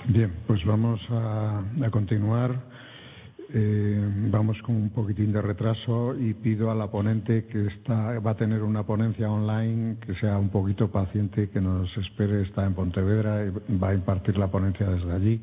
Bien, pues vamos a continuar. Vamos con un poquitín de retraso y pido a la ponente que va a tener una ponencia online que sea un poquito paciente y que nos espere. Está en Pontevedra y va a impartir la ponencia desde allí.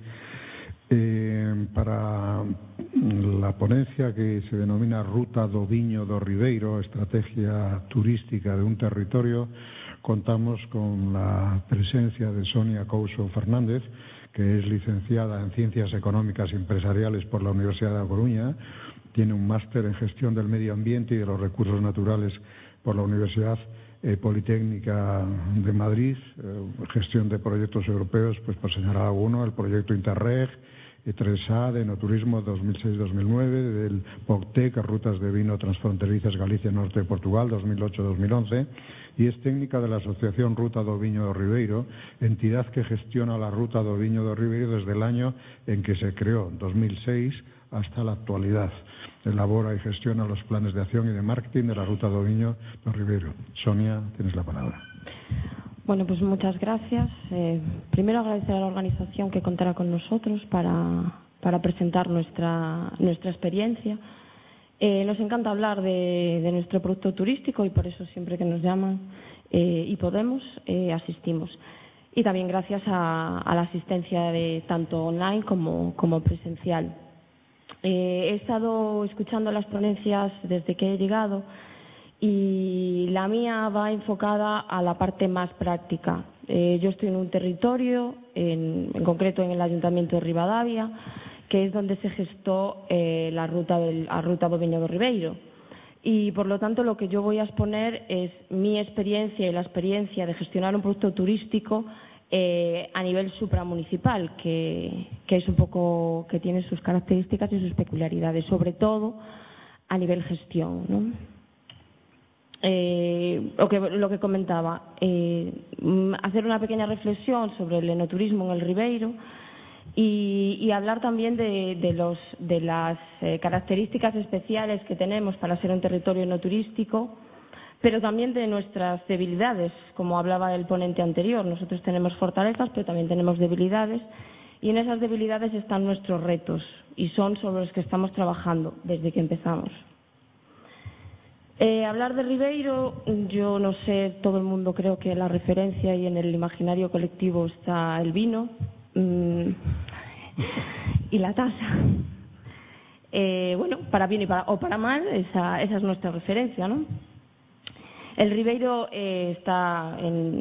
Para la ponencia que se denomina Ruta do Viño do Ribeiro, estrategia turística de un territorio, contamos con la presencia de Sonia Couso Fernández, que es licenciada en Ciencias Económicas y Empresariales por la Universidad de A Coruña, tiene un máster en Gestión del Medio Ambiente y de los Recursos Naturales por la Universidad Politécnica de Madrid, gestión de proyectos europeos, pues por señalar alguno, el proyecto Interreg, 3A de Enoturismo 2006-2009, del POCTEC, Rutas de Vino Transfronterizas Galicia Norte de Portugal 2008-2011, y es técnica de la Asociación Ruta do Viño do Ribeiro, entidad que gestiona la Ruta do Viño do Ribeiro desde el año en que se creó, 2006, hasta la actualidad. Elabora y gestiona los planes de acción y de marketing de la Ruta do Viño do Ribeiro. Sonia, tienes la palabra. Bueno, pues muchas gracias. Primero agradecer a la organización que contará con nosotros para presentar nuestra experiencia. Nos encanta hablar de nuestro producto turístico y por eso siempre que nos llaman y podemos, asistimos. Y también gracias a la asistencia de tanto online como presencial. He estado escuchando las ponencias desde que he llegado y la mía va enfocada a la parte más práctica. Yo estoy en un territorio, en concreto en el Ayuntamiento de Ribadavia, que es donde se gestó la ruta do Viño do Ribeiro. Y, por lo tanto, lo que yo voy a exponer es mi experiencia y la experiencia de gestionar un producto turístico a nivel supramunicipal, que es un poco, que tiene sus características y sus peculiaridades, sobre todo a nivel gestión, ¿no? Lo que comentaba, hacer una pequeña reflexión sobre el enoturismo en el Ribeiro y hablar también de las características especiales que tenemos para ser un territorio enoturístico, pero también de nuestras debilidades, como hablaba el ponente anterior. Nosotros tenemos fortalezas, pero también tenemos debilidades, y en esas debilidades están nuestros retos, y son sobre los que estamos trabajando desde que empezamos. Hablar de Ribeiro, yo no sé, todo el mundo creo que la referencia y en el imaginario colectivo está el vino y la tasa. Bueno, para bien o para mal, esa es nuestra referencia, ¿no? El Ribeiro está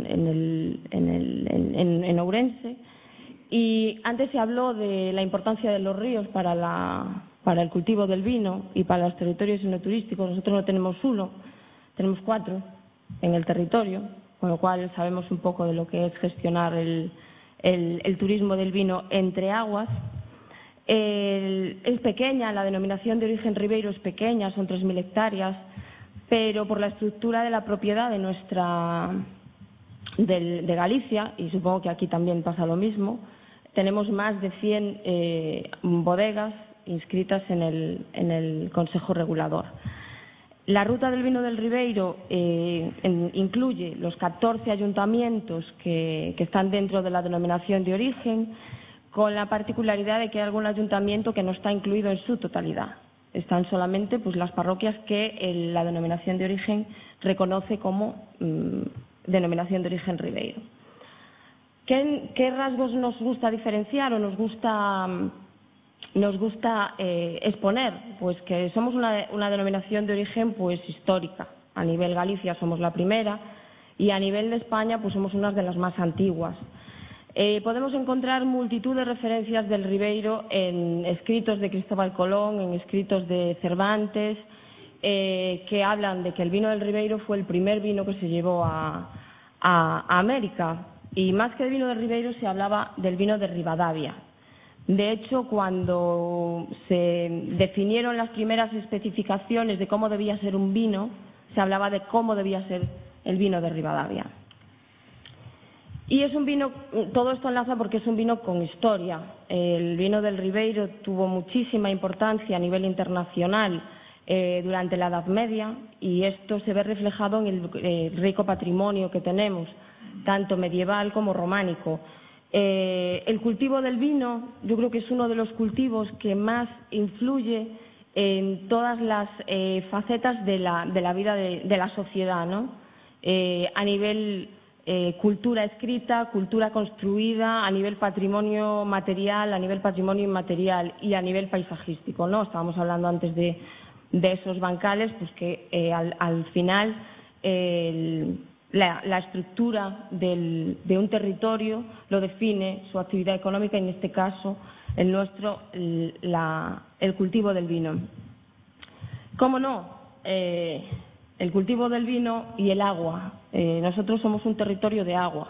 en Ourense, y antes se habló de la importancia de los ríos para el cultivo del vino y para los territorios enoturísticos. Nosotros no tenemos uno, tenemos 4 en el territorio, con lo cual sabemos un poco de lo que es gestionar el turismo del vino entre aguas. Es pequeña, la denominación de origen Ribeiro es pequeña, son 3.000 hectáreas, pero por la estructura de la propiedad de Galicia, y supongo que aquí también pasa lo mismo, tenemos más de 100 bodegas inscritas en el Consejo Regulador. La Ruta del Vino del Ribeiro incluye los 14 ayuntamientos que están dentro de la denominación de origen, con la particularidad de que hay algún ayuntamiento que no está incluido en su totalidad. Están solamente pues las parroquias que la denominación de origen reconoce como denominación de origen Ribeiro. ¿Qué rasgos nos gusta diferenciar o nos gusta exponer? Pues que somos una denominación de origen pues histórica. A nivel Galicia somos la primera y a nivel de España pues somos una de las más antiguas. Podemos encontrar multitud de referencias del Ribeiro en escritos de Cristóbal Colón, en escritos de Cervantes, que hablan de que el vino del Ribeiro fue el primer vino que se llevó a América. Y más que del vino del Ribeiro se hablaba del vino de Ribadavia. De hecho, cuando se definieron las primeras especificaciones de cómo debía ser un vino, se hablaba de cómo debía ser el vino de Ribadavia. Y es un vino, todo esto enlaza porque es un vino con historia. El vino del Ribeiro tuvo muchísima importancia a nivel internacional durante la Edad Media, y esto se ve reflejado en el rico patrimonio que tenemos, tanto medieval como románico. El cultivo del vino yo creo que es uno de los cultivos que más influye en todas las facetas de la vida de la sociedad, ¿no? A nivel cultura escrita, cultura construida, a nivel patrimonio material, a nivel patrimonio inmaterial y a nivel paisajístico, ¿no? Estábamos hablando antes de esos bancales, pues que al final la estructura de un territorio lo define su actividad económica, y en este caso el nuestro, el cultivo del vino. ¿Cómo no? El cultivo del vino y el agua. Nosotros somos un territorio de agua.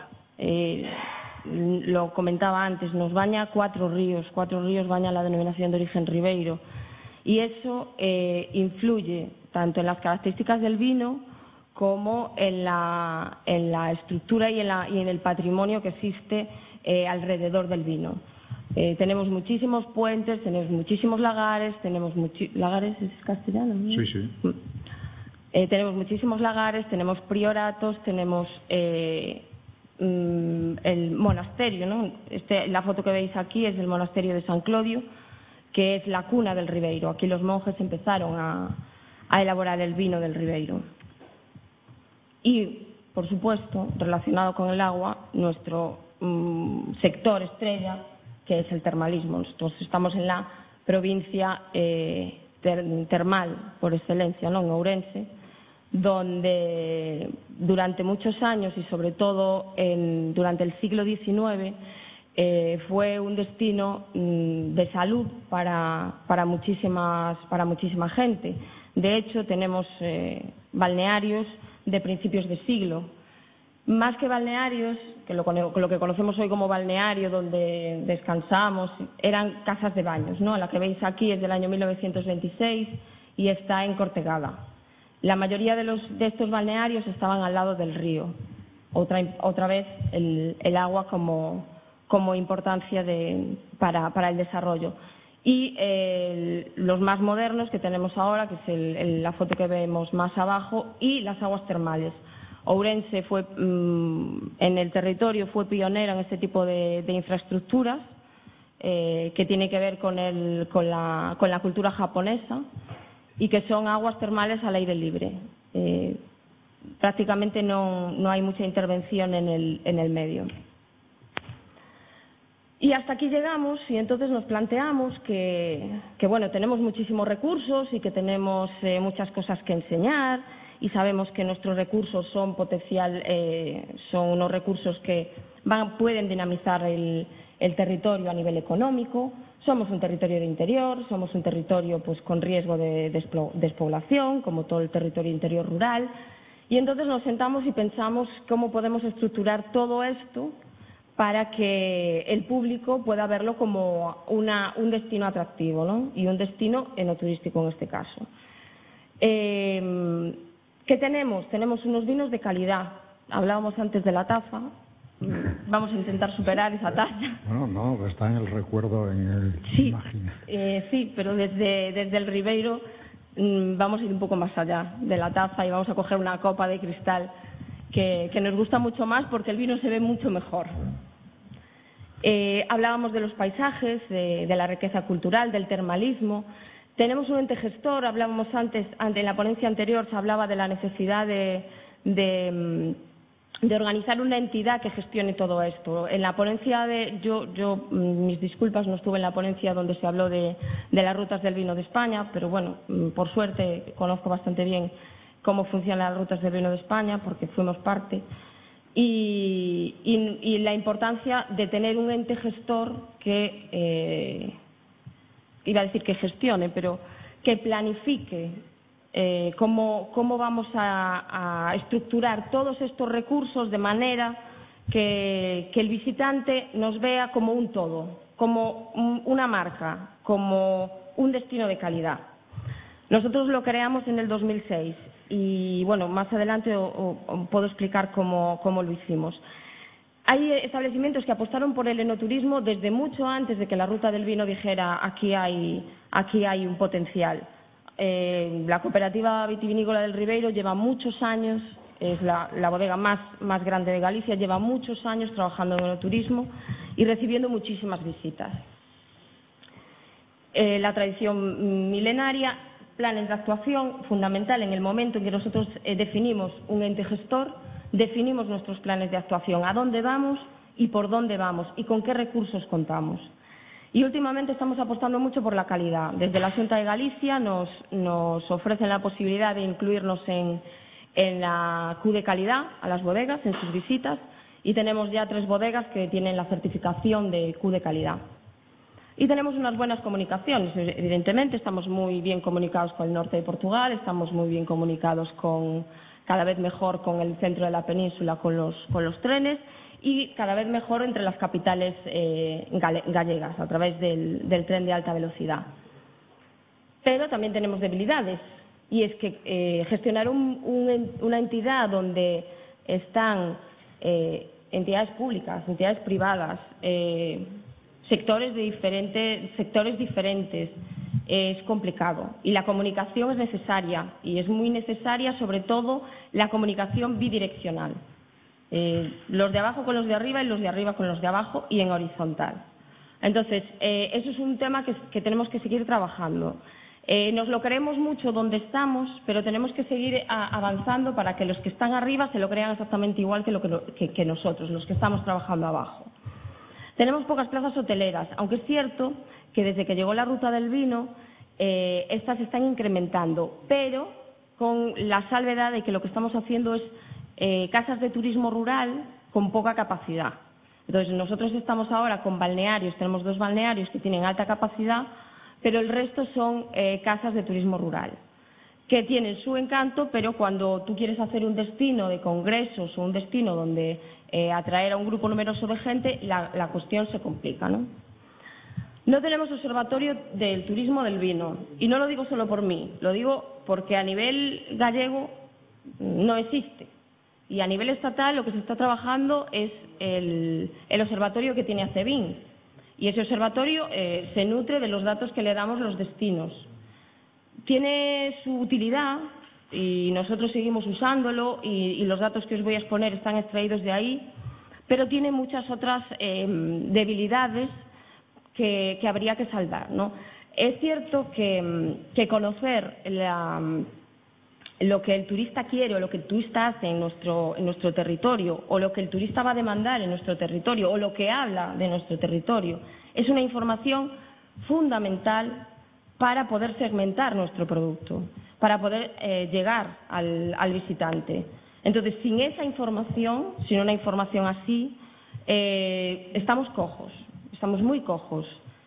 Lo comentaba antes, nos baña 4 ríos baña la denominación de origen Ribeiro, y eso influye tanto en las características del vino como en la estructura y en el patrimonio que existe alrededor del vino. Tenemos muchísimos puentes, tenemos muchísimos lagares, ¿lagares es castellano? ¿No? Sí, sí. Tenemos muchísimos lagares, tenemos prioratos, tenemos el monasterio, ¿no? La foto que veis aquí es del monasterio de San Clodio, que es la cuna del Ribeiro. Aquí los monjes empezaron a elaborar el vino del Ribeiro. Y, por supuesto, relacionado con el agua, nuestro sector estrella, que es el termalismo. Nosotros estamos en la provincia termal por excelencia, ¿no? En Ourense, donde durante muchos años y sobre todo durante el siglo XIX fue un destino de salud para muchísima gente. De hecho, tenemos balnearios de principios de siglo. Más que balnearios, que lo que conocemos hoy como balneario, donde descansamos, eran casas de baños, ¿no? La que veis aquí es del año 1926 y está en Cortegada. La mayoría de estos balnearios estaban al lado del río. Otra vez el agua como importancia para el desarrollo. Y los más modernos que tenemos ahora, que es la foto que vemos más abajo, y las aguas termales. Ourense en el territorio fue pionera en este tipo de infraestructuras que tiene que ver con la cultura japonesa, y que son aguas termales al aire libre. Prácticamente no hay mucha intervención en el medio. Y hasta aquí llegamos, y entonces nos planteamos que bueno, tenemos muchísimos recursos y que tenemos muchas cosas que enseñar, y sabemos que nuestros recursos son unos recursos que pueden dinamizar el territorio a nivel económico. Somos un territorio de interior, somos un territorio pues con riesgo de despoblación, como todo el territorio interior rural, y entonces nos sentamos y pensamos cómo podemos estructurar todo esto para que el público pueda verlo como un destino atractivo, ¿no? Y un destino enoturístico en este caso. ¿Qué tenemos? Tenemos unos vinos de calidad. Hablábamos antes de la taza. Vamos a intentar superar esa talla. Bueno, no, está en el recuerdo, en el imaginario. Sí, pero desde el Ribeiro vamos a ir un poco más allá de la taza y vamos a coger una copa de cristal que nos gusta mucho más porque el vino se ve mucho mejor. Hablábamos de los paisajes, de la riqueza cultural, del termalismo. Tenemos un ente gestor. Hablábamos antes, en la ponencia anterior se hablaba de la necesidad de organizar una entidad que gestione todo esto. En la ponencia mis disculpas, no estuve en la ponencia donde se habló de las rutas del vino de España, pero bueno, por suerte conozco bastante bien cómo funcionan las rutas del vino de España porque fuimos parte. Y la importancia de tener un ente gestor que, iba a decir que gestione, pero que planifique cómo vamos a estructurar todos estos recursos de manera que el visitante nos vea como un todo, como una marca, como un destino de calidad. Nosotros lo creamos en el 2006 y, bueno, más adelante puedo explicar cómo lo hicimos. Hay establecimientos que apostaron por el enoturismo desde mucho antes de que la Ruta del Vino dijera aquí hay un potencial. La cooperativa vitivinícola del Ribeiro lleva muchos años, es la bodega más grande de Galicia, lleva muchos años trabajando en enoturismo y recibiendo muchísimas visitas. La tradición milenaria, planes de actuación, fundamental en el momento en que nosotros definimos un ente gestor, definimos nuestros planes de actuación, a dónde vamos y por dónde vamos y con qué recursos contamos. Y últimamente estamos apostando mucho por la calidad. Desde la Xunta de Galicia nos ofrecen la posibilidad de incluirnos en la Q de calidad a las bodegas, en sus visitas, y tenemos ya 3 bodegas que tienen la certificación de Q de calidad. Y tenemos unas buenas comunicaciones, evidentemente, estamos muy bien comunicados con el norte de Portugal, estamos muy bien comunicados cada vez mejor con el centro de la península, con los trenes, y cada vez mejor entre las capitales gallegas, a través del tren de alta velocidad. Pero también tenemos debilidades, y es que gestionar una entidad donde están entidades públicas, entidades privadas, sectores diferentes, es complicado. Y la comunicación es necesaria, y es muy necesaria, sobre todo, la comunicación bidireccional. Los de abajo con los de arriba y los de arriba con los de abajo y en horizontal. Entonces, eso es un tema que tenemos que seguir trabajando. Nos lo creemos mucho donde estamos, pero tenemos que seguir avanzando para que los que están arriba se lo crean exactamente igual que nosotros, los que estamos trabajando abajo. Tenemos pocas plazas hoteleras, aunque es cierto que desde que llegó la ruta del vino, estas se están incrementando, pero con la salvedad de que lo que estamos haciendo es casas de turismo rural con poca capacidad. Entonces, nosotros estamos ahora con balnearios, tenemos 2 balnearios que tienen alta capacidad, pero el resto son casas de turismo rural, que tienen su encanto, pero cuando tú quieres hacer un destino de congresos o un destino donde atraer a un grupo numeroso de gente, la cuestión se complica, ¿no? No tenemos observatorio del turismo del vino, y no lo digo solo por mí, lo digo porque a nivel gallego no existe. Y a nivel estatal lo que se está trabajando es el observatorio que tiene ACEBIN. Y ese observatorio se nutre de los datos que le damos los destinos. Tiene su utilidad y nosotros seguimos usándolo y los datos que os voy a exponer están extraídos de ahí, pero tiene muchas otras debilidades que habría que saldar, ¿no? Es cierto que conocer lo que el turista quiere o lo que el turista hace en nuestro territorio, o lo que el turista va a demandar en nuestro territorio, o lo que habla de nuestro territorio, es una información fundamental para poder segmentar nuestro producto, para poder llegar al visitante. Entonces, sin esa información, sin una información así, estamos cojos, estamos muy cojos.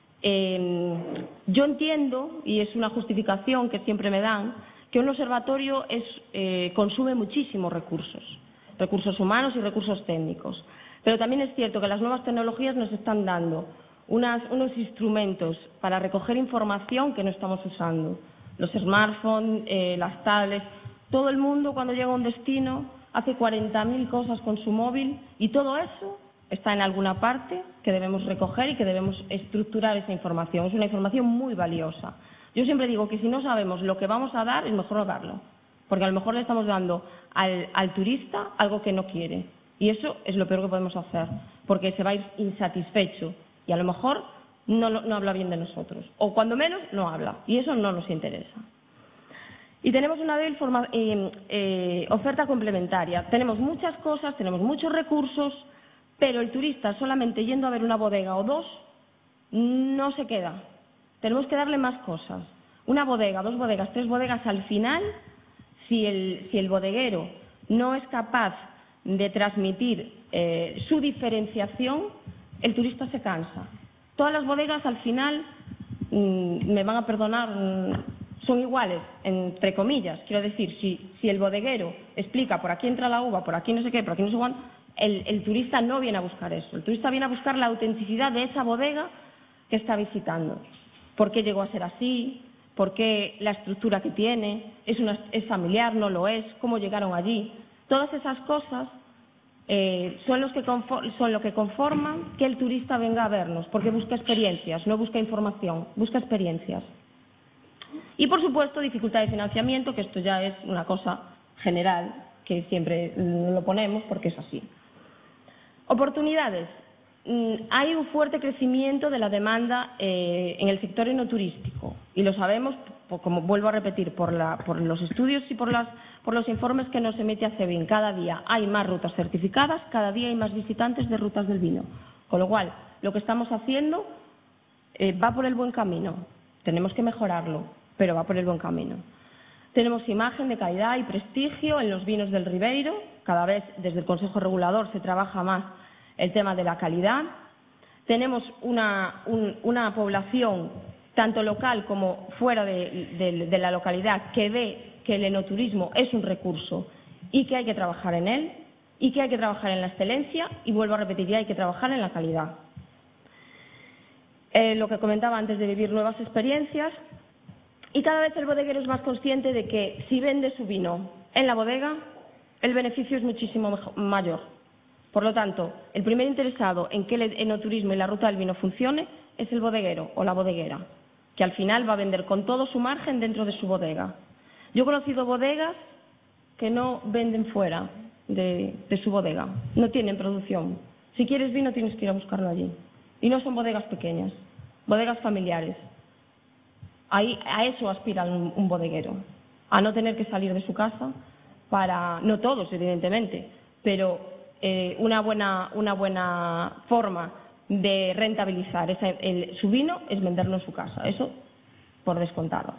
Yo entiendo, y es una justificación que siempre me dan, que un observatorio consume muchísimos recursos humanos y recursos técnicos. Pero también es cierto que las nuevas tecnologías nos están dando unos instrumentos para recoger información que no estamos usando. Los smartphones, las tablets, todo el mundo cuando llega a un destino hace 40.000 cosas con su móvil, y todo eso está en alguna parte que debemos recoger y que debemos estructurar esa información. Es una información muy valiosa. Yo siempre digo que si no sabemos lo que vamos a dar, es mejor no darlo, porque a lo mejor le estamos dando al turista algo que no quiere, y eso es lo peor que podemos hacer, porque se va a ir insatisfecho y a lo mejor no habla bien de nosotros, o cuando menos no habla, y eso no nos interesa. Y tenemos una débil oferta complementaria. Tenemos muchas cosas, tenemos muchos recursos, pero el turista solamente yendo a ver una bodega o 2 no se queda. Tenemos que darle más cosas. Una bodega, 2 bodegas, 3 bodegas, al final, si el bodeguero no es capaz de transmitir su diferenciación, el turista se cansa. Todas las bodegas, al final, me van a perdonar, son iguales, entre comillas. Quiero decir, si el bodeguero explica por aquí entra la uva, por aquí no sé qué, por aquí no sé cuánto, el turista no viene a buscar eso. El turista viene a buscar la autenticidad de esa bodega que está visitando. ¿Por qué llegó a ser así? ¿Por qué la estructura que tiene? ¿Es familiar? ¿No lo es? ¿Cómo llegaron allí? Todas esas cosas son lo que conforman que el turista venga a vernos, porque busca experiencias, no busca información, busca experiencias. Y, por supuesto, dificultad de financiamiento, que esto ya es una cosa general, que siempre lo ponemos porque es así. Oportunidades. hay un fuerte crecimiento de la demanda en el sector enoturístico y lo sabemos, como vuelvo a repetir, por los estudios y por los informes que nos emite ACEVIN. Cada día hay más rutas certificadas, cada día hay más visitantes de rutas del vino. Con lo cual, lo que estamos haciendo va por el buen camino. Tenemos que mejorarlo, pero va por el buen camino. Tenemos imagen de calidad y prestigio en los vinos del Ribeiro. Cada vez desde el Consejo Regulador se trabaja más el tema de la calidad. Tenemos una población, tanto local como fuera de la localidad, que ve que el enoturismo es un recurso y que hay que trabajar en él, y que hay que trabajar en la excelencia, y vuelvo a repetir, hay que trabajar en la calidad. Lo que comentaba antes de vivir nuevas experiencias, y cada vez el bodeguero es más consciente de que si vende su vino en la bodega, el beneficio es muchísimo mayor. Por lo tanto, el primer interesado en que el enoturismo y la ruta del vino funcione es el bodeguero o la bodeguera, que al final va a vender con todo su margen dentro de su bodega. Yo he conocido bodegas que no venden fuera de su bodega, no tienen producción. Si quieres vino tienes que ir a buscarlo allí. Y no son bodegas pequeñas, bodegas familiares. A eso aspira un bodeguero, a no tener que salir de su casa para, no todos evidentemente, pero una buena forma de rentabilizar su vino es venderlo en su casa, eso por descontado.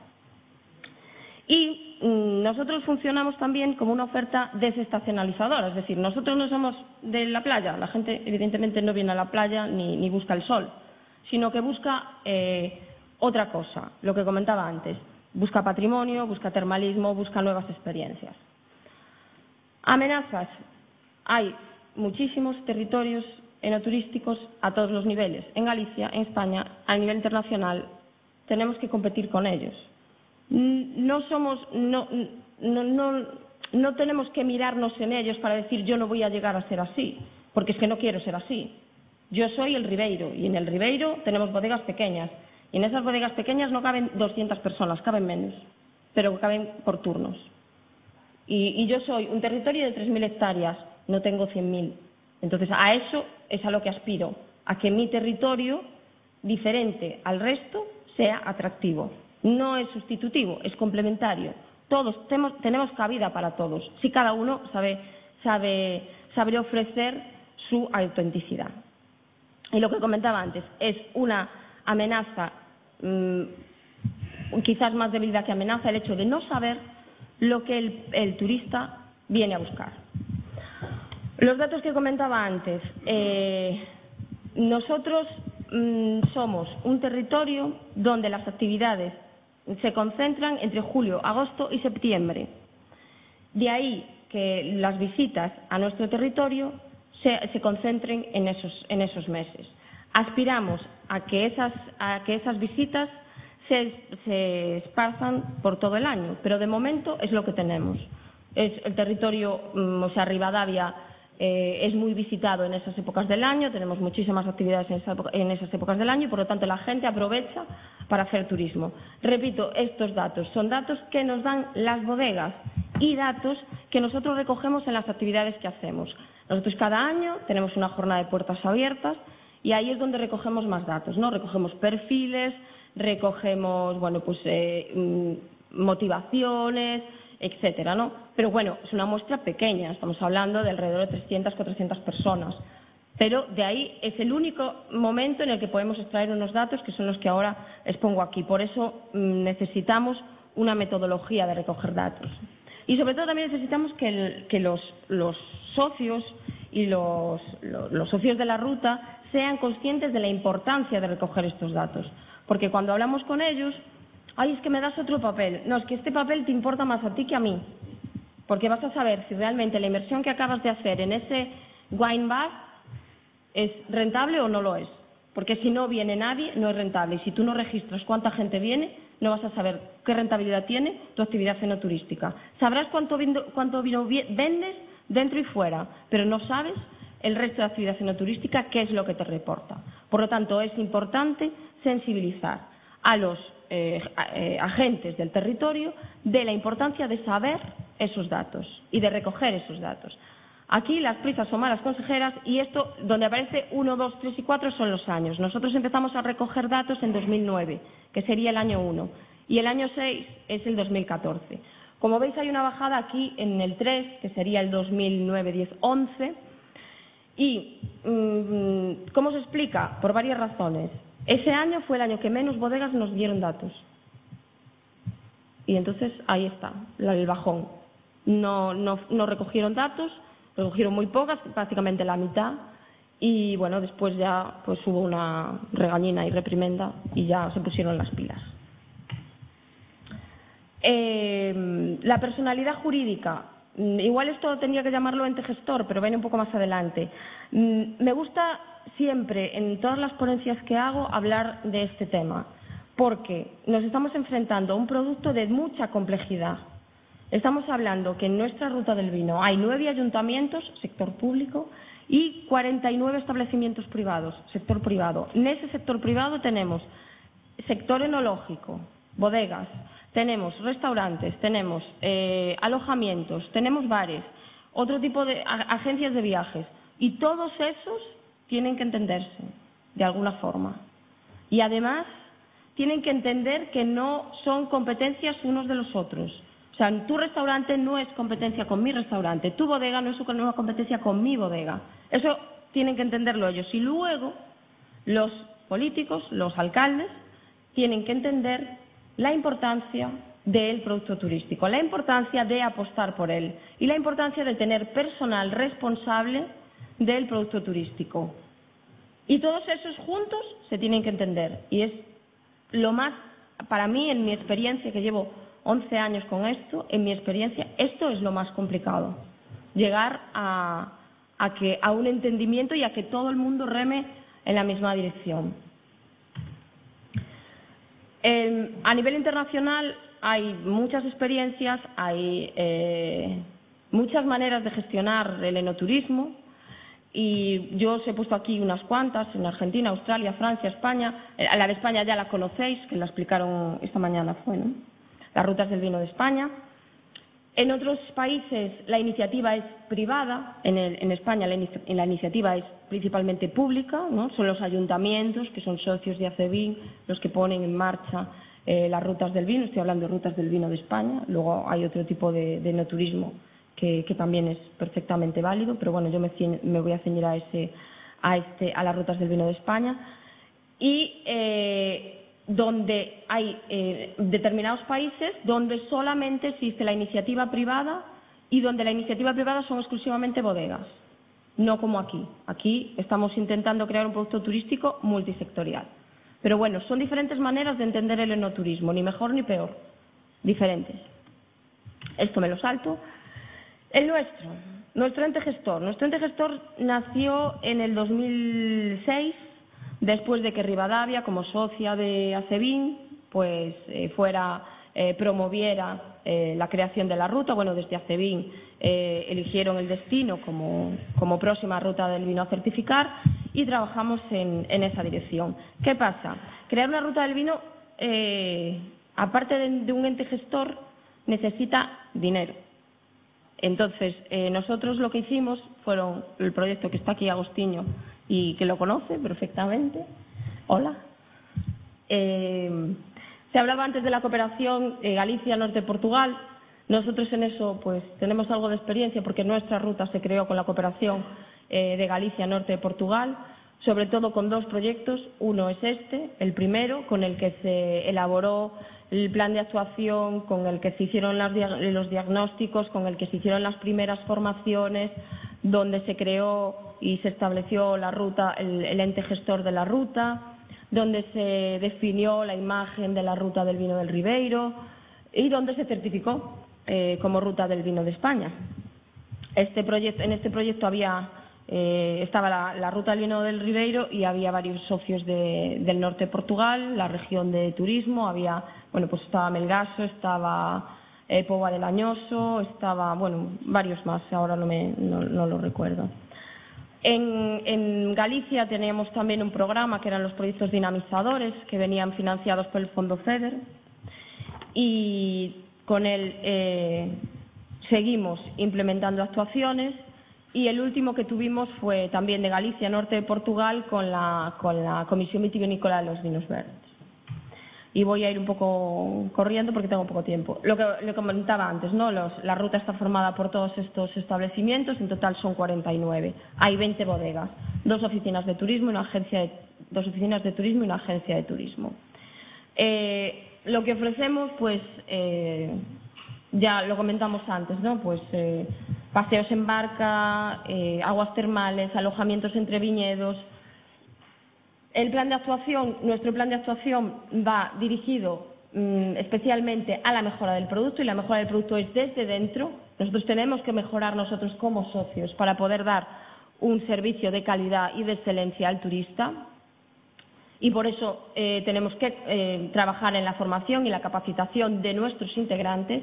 Y nosotros funcionamos también como una oferta desestacionalizadora, es decir, nosotros no somos de la playa, la gente evidentemente no viene a la playa ni busca el sol, sino que busca otra cosa, lo que comentaba antes, busca patrimonio, busca termalismo, busca nuevas experiencias. Amenazas. Hay muchísimos territorios enoturísticos a todos los niveles, en Galicia, en España, a nivel internacional, tenemos que competir con ellos. No tenemos que mirarnos en ellos para decir yo no voy a llegar a ser así, porque es que no quiero ser así. Yo soy el Ribeiro y en el Ribeiro tenemos bodegas pequeñas y en esas bodegas pequeñas no caben 200 personas, caben menos, pero caben por turnos. Y yo soy un territorio de 3.000 hectáreas, no tengo 100.000. Entonces a eso es a lo que aspiro, a que mi territorio, diferente al resto, sea atractivo. No es sustitutivo, es complementario. Todos tenemos cabida para todos, si cada uno sabe ofrecer su autenticidad. Y lo que comentaba antes, es una amenaza, quizás más debilidad que amenaza, el hecho de no saber lo que el turista viene a buscar. Los datos que comentaba antes, nosotros somos un territorio donde las actividades se concentran entre julio, agosto y septiembre. De ahí que las visitas a nuestro territorio se concentren en esos meses. Aspiramos a que esas visitas se esparzan por todo el año, pero de momento es lo que tenemos. El territorio, Ribadavia, es muy visitado en esas épocas del año, tenemos muchísimas actividades en esas épocas del año y por lo tanto la gente aprovecha para hacer turismo. Repito, estos datos son datos que nos dan las bodegas y datos que nosotros recogemos en las actividades que hacemos. Nosotros cada año tenemos una jornada de puertas abiertas y ahí es donde recogemos más datos, ¿no? Recogemos perfiles, recogemos, motivaciones, etcétera, ¿no? Pero bueno, es una muestra pequeña, estamos hablando de alrededor de 300, 400 personas. Pero de ahí es el único momento en el que podemos extraer unos datos que son los que ahora expongo aquí. Por eso necesitamos una metodología de recoger datos. Y sobre todo también necesitamos que los socios y los socios de la ruta sean conscientes de la importancia de recoger estos datos. Porque cuando hablamos con ellos, ¡ay, es que me das otro papel! No, es que este papel te importa más a ti que a mí. Porque vas a saber si realmente la inversión que acabas de hacer en ese wine bar es rentable o no lo es. Porque si no viene nadie, no es rentable. Y si tú no registras cuánta gente viene, no vas a saber qué rentabilidad tiene tu actividad enoturística. Sabrás cuánto vino vendes dentro y fuera, pero no sabes el resto de actividad enoturística qué es lo que te reporta. Por lo tanto, es importante sensibilizar a los agentes del territorio de la importancia de saber esos datos y de recoger esos datos. Aquí las prisas son malas consejeras y esto, donde aparece 1, 2, 3 y 4 son los años. Nosotros empezamos a recoger datos en 2009, que sería el año 1, y el año 6 es el 2014. Como veis, hay una bajada aquí en el 3, que sería el 2009, 10, 11. ¿Y cómo se explica? Por varias razones. Ese año fue el año que menos bodegas nos dieron datos. Y entonces ahí está, el bajón. No recogieron datos, recogieron muy pocas, prácticamente la mitad, y bueno, después ya pues hubo una regañina y reprimenda y ya se pusieron las pilas. La personalidad jurídica, igual esto tendría que llamarlo ente gestor, pero viene un poco más adelante. Me gusta siempre, en todas las ponencias que hago, hablar de este tema, porque nos estamos enfrentando a un producto de mucha complejidad. Estamos hablando que en nuestra ruta del vino hay 9 ayuntamientos, sector público, y 49 establecimientos privados, sector privado. En ese sector privado tenemos sector enológico, bodegas, tenemos restaurantes, tenemos alojamientos, tenemos bares, otro tipo de agencias de viajes, y todos esos tienen que entenderse de alguna forma. Y además tienen que entender que no son competencias unos de los otros. O sea, tu restaurante no es competencia con mi restaurante, tu bodega no es una competencia con mi bodega. Eso tienen que entenderlo ellos. Y luego los políticos, los alcaldes, tienen que entender la importancia del producto turístico, la importancia de apostar por él y la importancia de tener personal responsable del producto turístico. Y todos esos juntos se tienen que entender. Y es lo más, para mí, en mi experiencia, que llevo 11 años con esto, en mi experiencia, esto es lo más complicado. Llegar a un entendimiento y a que todo el mundo reme en la misma dirección. A nivel internacional hay muchas experiencias, hay muchas maneras de gestionar el enoturismo. Y yo os he puesto aquí unas cuantas, en Argentina, Australia, Francia, España. La de España ya la conocéis, que la explicaron esta mañana, ¿no? Las rutas del vino de España. En otros países la iniciativa es privada, en España la iniciativa es principalmente pública, ¿no? Son los ayuntamientos, que son socios de ACEVIN, los que ponen en marcha las rutas del vino. Estoy hablando de rutas del vino de España. Luego hay otro tipo de enoturismo que también es perfectamente válido, pero bueno, yo me voy a ceñir a las rutas del vino de España. Y donde hay determinados países donde solamente existe la iniciativa privada y donde la iniciativa privada son exclusivamente bodegas, no como aquí. Aquí estamos intentando crear un producto turístico multisectorial. Pero bueno, son diferentes maneras de entender el enoturismo, ni mejor ni peor, diferentes. Esto me lo salto. El nuestro ente gestor. Nuestro ente gestor nació en el 2006, después de que Rivadavia, como socia de ACEVIN, pues promoviera la creación de la ruta. Bueno, desde ACEVIN eligieron el destino como próxima ruta del vino a certificar y trabajamos en esa dirección. ¿Qué pasa? Crear una ruta del vino, aparte de un ente gestor, necesita dinero. Entonces, nosotros lo que hicimos fueron el proyecto que está aquí, Agostinho, y que lo conoce perfectamente. Hola. Se hablaba antes de la cooperación Galicia, Norte, Portugal. Nosotros en eso pues tenemos algo de experiencia porque nuestra ruta se creó con la cooperación de Galicia, Norte, Portugal, sobre todo con 2 proyectos. Uno es el primero, con el que se elaboró el plan de actuación, con el que se hicieron los diagnósticos, con el que se hicieron las primeras formaciones, donde se creó y se estableció la ruta, el ente gestor de la ruta, donde se definió la imagen de la ruta del vino del Ribeiro y donde se certificó como ruta del vino de España. En este proyecto estaba la ruta del vino del Ribeiro y había varios socios del norte de Portugal, la región de turismo, pues estaba Melgaso, estaba Póvoa de Lañoso, estaba, varios más, ahora no lo recuerdo. En Galicia teníamos también un programa que eran los proyectos dinamizadores, que venían financiados por el Fondo FEDER, y con él seguimos implementando actuaciones Y el último que tuvimos fue también de Galicia, norte de Portugal, con la Comisión Vitivinícola de los Vinos Verdes. Y voy a ir un poco corriendo porque tengo poco tiempo. Lo que le comentaba antes, ¿no? La ruta está formada por todos estos establecimientos, en total son 49. Hay 20 bodegas, 2 oficinas de turismo y una agencia de turismo. Lo que ofrecemos, pues, ya lo comentamos antes, ¿no? Pues paseos en barca, aguas termales, alojamientos entre viñedos. Nuestro plan de actuación va dirigido especialmente a la mejora del producto, y la mejora del producto es desde dentro. Nosotros tenemos que mejorar nosotros como socios para poder dar un servicio de calidad y de excelencia al turista, y por eso tenemos que trabajar en la formación y la capacitación de nuestros integrantes,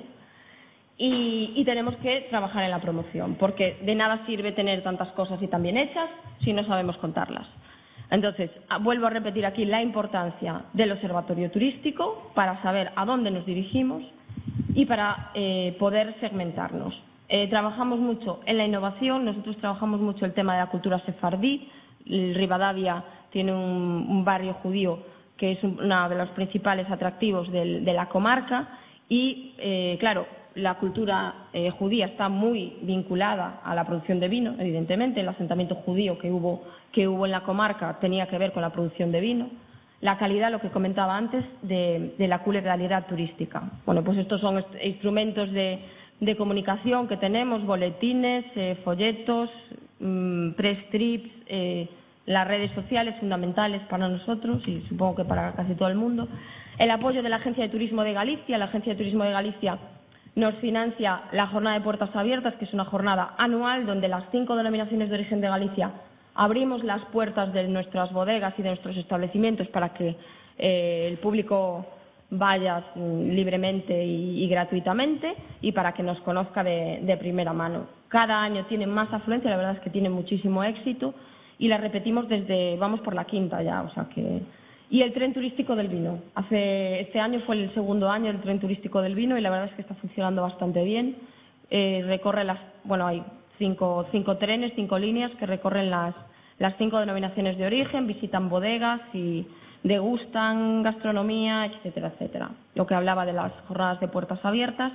y tenemos que trabajar en la promoción, porque de nada sirve tener tantas cosas y tan bien hechas si no sabemos contarlas. Entonces, vuelvo a repetir aquí la importancia del observatorio turístico para saber a dónde nos dirigimos y para poder segmentarnos. Trabajamos mucho en la innovación, nosotros trabajamos mucho el tema de la cultura sefardí. Rivadavia tiene un barrio judío que es uno de los principales atractivos de la comarca, y, claro, la cultura judía está muy vinculada a la producción de vino, evidentemente. El asentamiento judío que hubo en la comarca tenía que ver con la producción de vino. La calidad, lo que comentaba antes, de la calidad turística. Bueno, pues estos son instrumentos de comunicación que tenemos: boletines, folletos, press trips, las redes sociales, fundamentales para nosotros y supongo que para casi todo el mundo. El apoyo de la Agencia de Turismo de Galicia. La Agencia de Turismo de Galicia nos financia la jornada de puertas abiertas, que es una jornada anual donde las 5 denominaciones de origen de Galicia abrimos las puertas de nuestras bodegas y de nuestros establecimientos para que el público vaya libremente y gratuitamente, y para que nos conozca de primera mano. Cada año tiene más afluencia, la verdad es que tiene muchísimo éxito, y la repetimos vamos por la quinta ya, o sea que... Y el tren turístico del vino. Este año fue el segundo año del tren turístico del vino, y la verdad es que está funcionando bastante bien. Recorre hay 5 trenes, 5 líneas que recorren las 5 denominaciones de origen, visitan bodegas y degustan gastronomía, etcétera, etcétera. Lo que hablaba de las jornadas de puertas abiertas.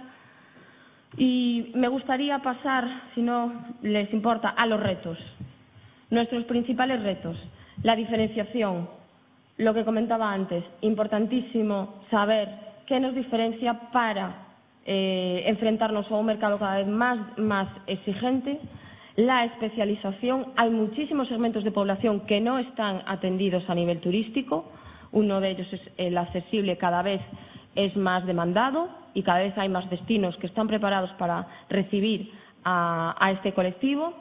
Y me gustaría pasar, si no les importa, a los retos. Nuestros principales retos: la diferenciación. Lo que comentaba antes, importantísimo saber qué nos diferencia para enfrentarnos a un mercado cada vez más exigente. La especialización. Hay muchísimos segmentos de población que no están atendidos a nivel turístico. Uno de ellos es el accesible, cada vez es más demandado y cada vez hay más destinos que están preparados para recibir a este colectivo.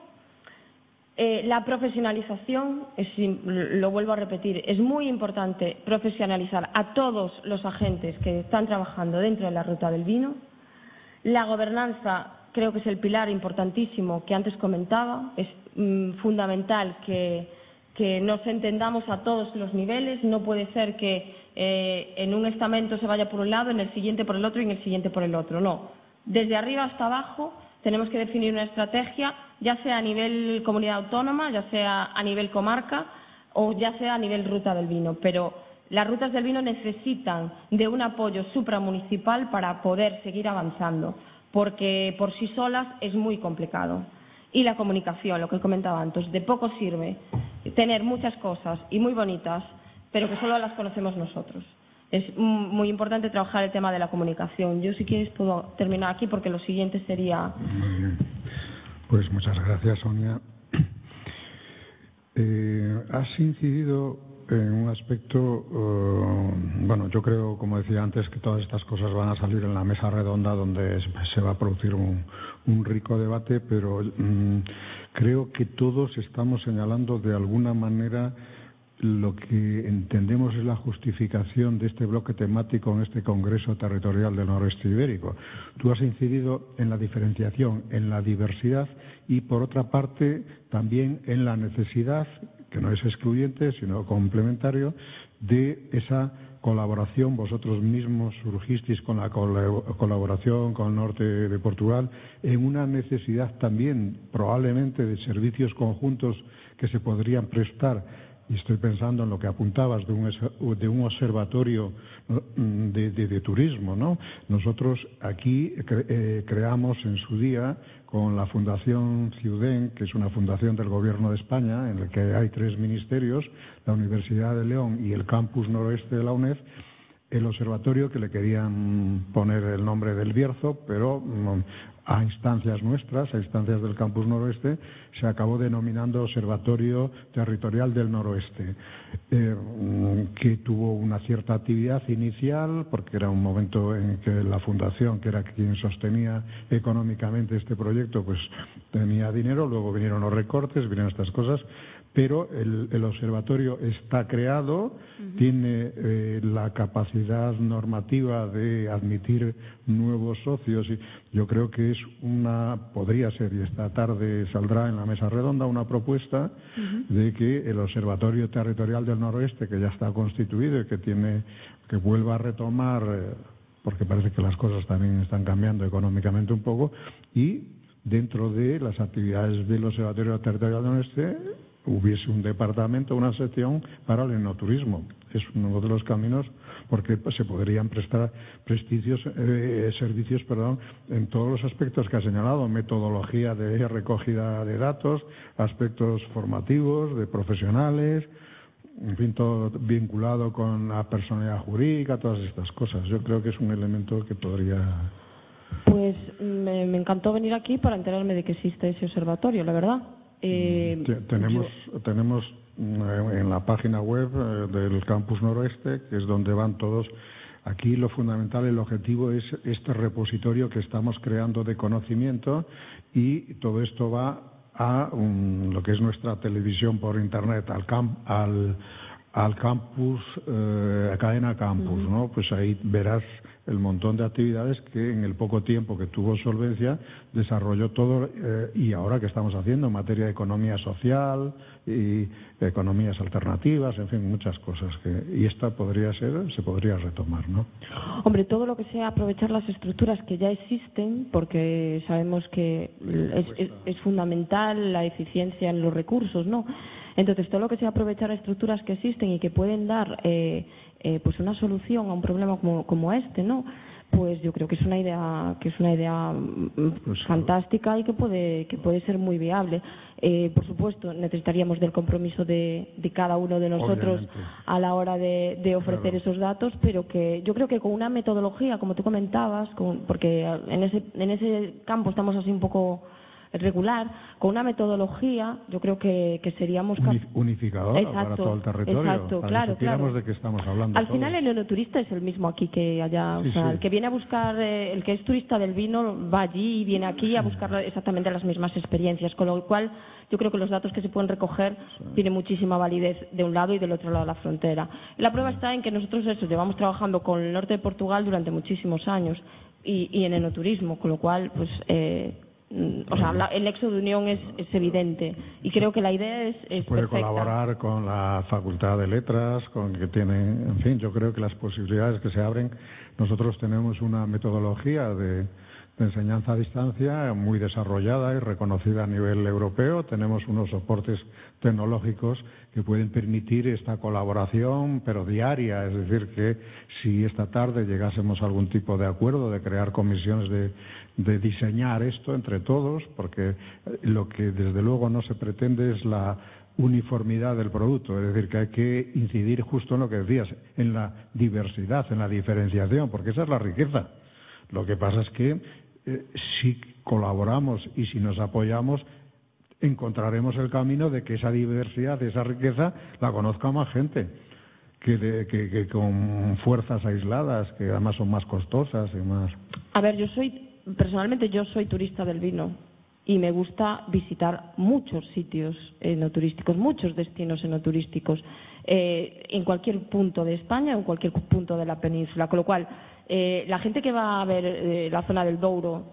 La profesionalización, lo vuelvo a repetir, es muy importante profesionalizar a todos los agentes que están trabajando dentro de la ruta del vino. La gobernanza creo que es el pilar importantísimo que antes comentaba. Es fundamental que nos entendamos a todos los niveles. No puede ser que en un estamento se vaya por un lado, en el siguiente por el otro y en el siguiente por el otro. No. Desde arriba hasta abajo tenemos que definir una estrategia, ya sea a nivel comunidad autónoma, ya sea a nivel comarca o ya sea a nivel ruta del vino. Pero las rutas del vino necesitan de un apoyo supramunicipal para poder seguir avanzando, porque por sí solas es muy complicado. Y la comunicación, lo que comentaba antes, de poco sirve tener muchas cosas y muy bonitas, pero que solo las conocemos nosotros. Es muy importante trabajar el tema de la comunicación. Yo, si quieres, puedo terminar aquí porque lo siguiente sería... Muy bien. Pues muchas gracias, Sonia. Has incidido en un aspecto, yo creo, como decía antes, que todas estas cosas van a salir en la mesa redonda donde se va a producir un rico debate, pero creo que todos estamos señalando de alguna manera lo que entendemos es la justificación de este bloque temático en este Congreso Territorial del Noroeste Ibérico. Tú has incidido en la diferenciación, en la diversidad y, por otra parte, también en la necesidad, que no es excluyente, sino complementario, de esa colaboración, vosotros mismos surgisteis con la colaboración con el norte de Portugal, en una necesidad también probablemente de servicios conjuntos que se podrían prestar. Y estoy pensando en lo que apuntabas de un observatorio de turismo, ¿no? Nosotros aquí creamos en su día con la Fundación Ciudén, que es una fundación del Gobierno de España, en la que hay 3 ministerios, la Universidad de León y el Campus Noroeste de la UNED, el observatorio que le querían poner el nombre del Bierzo, pero a instancias nuestras, a instancias del Campus Noroeste, se acabó denominando Observatorio Territorial del Noroeste, que tuvo una cierta actividad inicial, porque era un momento en que la Fundación, que era quien sostenía económicamente este proyecto, pues tenía dinero, luego vinieron los recortes, vinieron estas cosas, pero el observatorio está creado, tiene la capacidad normativa de admitir nuevos socios y yo creo que podría ser, y esta tarde saldrá en la mesa redonda una propuesta de que el Observatorio Territorial del Noroeste, que ya está constituido y que vuelva a retomar, porque parece que las cosas también están cambiando económicamente un poco, y dentro de las actividades del Observatorio Territorial del Noroeste hubiese un departamento, una sección para el enoturismo. Es uno de los caminos porque se podrían prestar servicios en todos los aspectos que ha señalado, metodología de recogida de datos, aspectos formativos, de profesionales, en fin, todo vinculado con la personalidad jurídica, todas estas cosas. Yo creo que es un elemento que podría... Pues me encantó venir aquí para enterarme de que existe ese observatorio, la verdad. Tenemos en la página web del Campus Noroeste, que es donde van todos. Aquí lo fundamental, el objetivo es este repositorio que estamos creando de conocimiento, y todo esto va a lo que es nuestra televisión por internet, al campus, cadena campus, ¿no? Pues ahí verás el montón de actividades que en el poco tiempo que tuvo solvencia desarrolló todo, y ahora que estamos haciendo en materia de economía social y economías alternativas, en fin, muchas cosas y esta se podría retomar, ¿no? Hombre, todo lo que sea aprovechar las estructuras que ya existen, porque sabemos que es fundamental la eficiencia en los recursos, ¿no? Entonces, todo lo que sea aprovechar estructuras que existen y que pueden dar pues una solución a un problema como este, ¿no? Pues yo creo que es una idea fantástica y que puede ser muy viable. Por supuesto, necesitaríamos del compromiso de cada uno de nosotros, obviamente, a la hora de ofrecer esos datos, pero que yo creo que con una metodología, como tú comentabas, porque en ese campo estamos así un poco regular, con una metodología, yo creo que seríamos unificadora para todo el territorio. Exacto, claro. ¿De qué estamos hablando? Al final el enoturista es el mismo aquí que allá, el que viene a buscar, el que es turista del vino va allí y viene aquí a buscar exactamente las mismas experiencias, con lo cual yo creo que los datos que se pueden recoger tienen muchísima validez de un lado y del otro lado de la frontera. La prueba está en que nosotros llevamos trabajando con el norte de Portugal durante muchísimos años y en enoturismo, con lo cual pues el nexo de unión es evidente y creo que la idea es puede perfecta. Colaborar con la Facultad de Letras, con que tiene, en fin, yo creo que las posibilidades que se abren. Nosotros tenemos una metodología de enseñanza a distancia muy desarrollada y reconocida a nivel europeo. Tenemos unos soportes tecnológicos que pueden permitir esta colaboración, pero diaria. Es decir, que si esta tarde llegásemos a algún tipo de acuerdo de crear comisiones de diseñar esto entre todos, porque lo que desde luego no se pretende es la uniformidad del producto, es decir, que hay que incidir justo en lo que decías, en la diversidad, en la diferenciación, porque esa es la riqueza. Lo que pasa es que si colaboramos y si nos apoyamos, encontraremos el camino de que esa diversidad, esa riqueza, la conozca más gente, que con fuerzas aisladas, que además son más costosas y más... A ver, personalmente yo soy turista del vino y me gusta visitar muchos sitios enoturísticos, muchos destinos enoturísticos, en cualquier punto de España o en cualquier punto de la península, con lo cual la gente que va a ver la zona del Douro,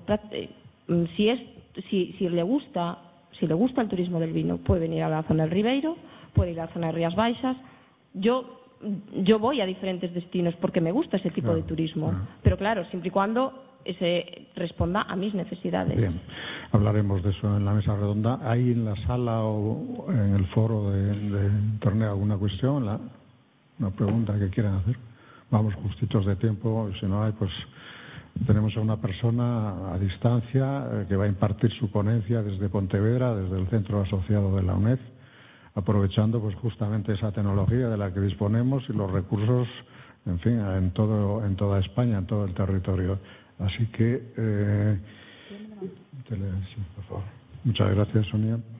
si le gusta el turismo del vino, puede venir a la zona del Ribeiro, puede ir a la zona de Rías Baixas. Yo yo voy a diferentes destinos porque me gusta ese tipo de turismo. Pero claro, siempre y cuando se responda a mis necesidades. Bien, hablaremos de eso en la mesa redonda. ¿Hay en la sala o en el foro de Internet alguna cuestión? Una pregunta que quieran hacer. Vamos justitos de tiempo, si no hay, pues tenemos a una persona a distancia que va a impartir su ponencia desde Pontevedra, desde el centro asociado de la UNED, aprovechando pues justamente esa tecnología de la que disponemos y los recursos, en fin, en toda España, en todo el territorio. Así que, sí, por favor. Muchas gracias, Sonia.